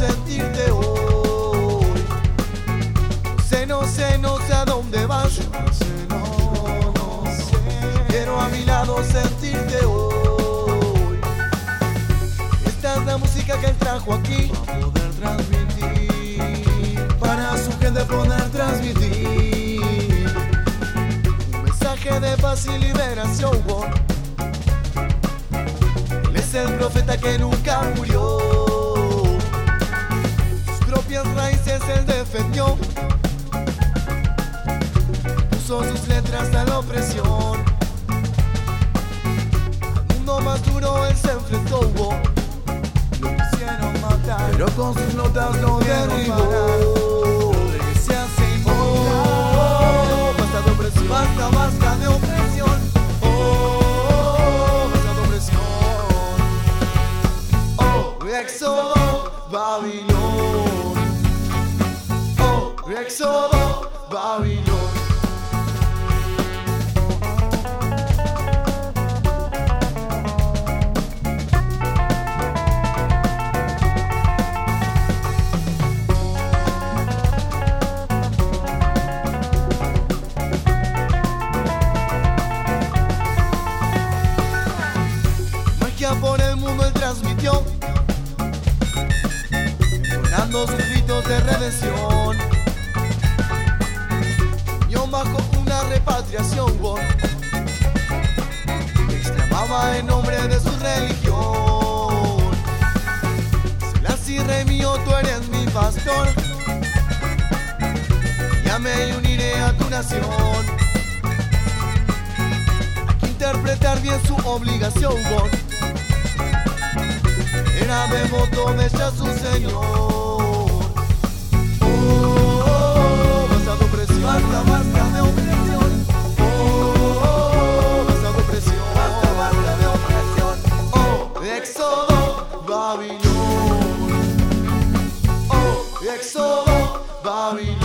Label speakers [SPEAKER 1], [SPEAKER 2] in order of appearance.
[SPEAKER 1] sentirte hoy. No sé a dónde vas. No sé. Quiero a mi lado sentirte hoy. Esta es la música que él trajo aquí para poder transmitir, para su gente poder transmitir un mensaje de paz y liberación. Él es el profeta que nunca murió. Sus propias raíces él defendió. Puso sus letras a la opresión. Al mundo más duro él se enfrentó. Lo quisieron matar, pero con sus notas lo derribó. La iglesia se inmoló. Basta de opresión, basta de opresión. Basta de opresión. Éxodo, Babilón. Éxodo, Babilón. Por el mundo él transmitió, entonando sus gritos de redención. Yo bajo una repatriación, exclamaba en nombre de su religión. Selassie, rey mío, tú eres mi pastor. Ya me uniré a tu nación. Hay que interpretar bien su obligación, era devoto de ella su Señor. Basta de opresión, basta de opresión. Basta de opresión, basta de opresión. Éxodo, Babilón. Éxodo, Babilón.